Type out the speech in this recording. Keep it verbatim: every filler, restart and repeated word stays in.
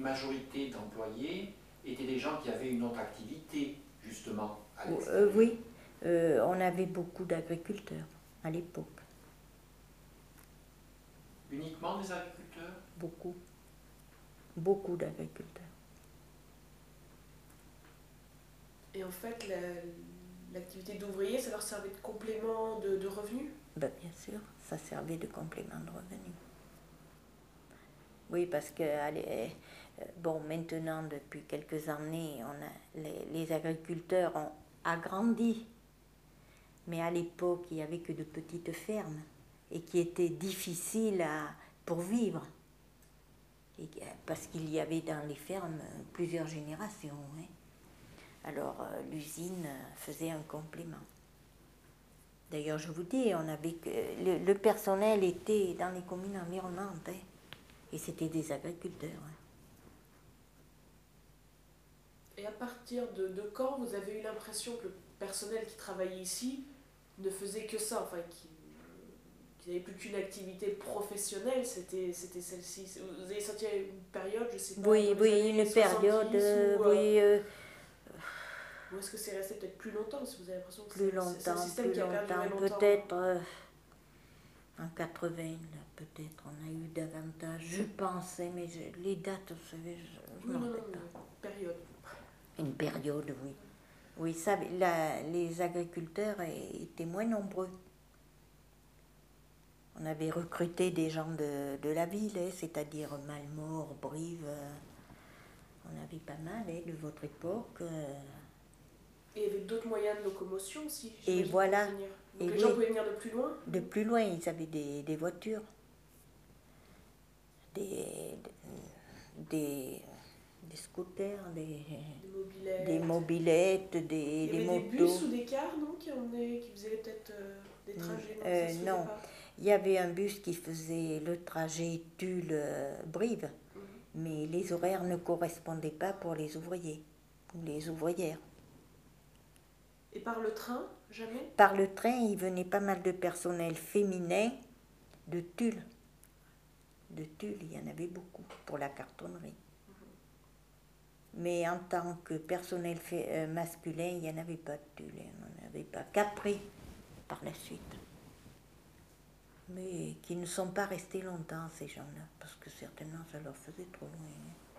majorité d'employés étaient des gens qui avaient une autre activité, justement, à Euh, l'extérieur. oui, euh, on avait beaucoup d'agriculteurs à l'époque. Uniquement des agriculteurs? Beaucoup. Beaucoup d'agriculteurs. Et en fait, l'activité d'ouvrier, ça leur servait de complément de, de revenus? Ben, bien sûr, ça servait de complément de revenus. Oui, parce que allez, bon, maintenant, depuis quelques années, on a, les, les agriculteurs ont agrandi. Mais à l'époque, il n'y avait que de petites fermes et qui étaient difficiles à, pour vivre. Et, parce qu'il y avait dans les fermes plusieurs générations. Hein. Alors euh, l'usine faisait un complément. D'ailleurs, je vous dis, on avait que, le, le personnel était dans les communes environnantes. Hein, et c'était des agriculteurs. Hein. Et à partir de, de quand vous avez eu l'impression que le personnel qui travaillait ici ne faisait que ça, enfin, qui, qui n'avait plus qu'une activité professionnelle, c'était celle-ci? Vous avez senti une période, je sais pas, Oui, oui, une période, euh, où, oui. Euh, ou est-ce que c'est resté peut-être plus longtemps, si vous avez l'impression que plus c'est longtemps, un système plus qui a perduré longtemps, longtemps? peut-être euh, en quatre-vingts, peut-être, on a eu davantage, je pensais, mais je, les dates, vous savez, je, je oui, m'en non, rappelle non, pas. Période. Une période, oui. Oui, ça, la, les agriculteurs étaient moins nombreux. On avait recruté des gens de, de la ville, hein, c'est-à-dire Malmort, Brive. Euh, on avait pas mal hein, de votre époque. Euh. Et il y avait d'autres moyens de locomotion aussi. Et voilà. Donc et les oui, gens pouvaient venir de plus loin? De plus loin, ils avaient des, des voitures, des, des, des scooters, des, des mobilettes, des, mobilettes, des, des des motos. Il y avait des bus ou des cars, non, qui, emmenaient, qui faisaient peut-être euh, des trajets? Non, euh, ça se non. pas. Il y avait un bus qui faisait le trajet Tulle-Brive, mmh. mais les horaires ne correspondaient pas pour les ouvriers ou les ouvrières. Et par le train, jamais? Par le train, il venait pas mal de personnel féminin de Tulle. De Tulle, il y en avait beaucoup pour la cartonnerie. Mmh. Mais en tant que personnel fait, euh, masculin, il n'y en avait pas de Tulle. Il n'y en avait pas. Qu'après, par la suite. Mais qui ne sont pas restés longtemps, ces gens-là, parce que certainement ça leur faisait trop loin.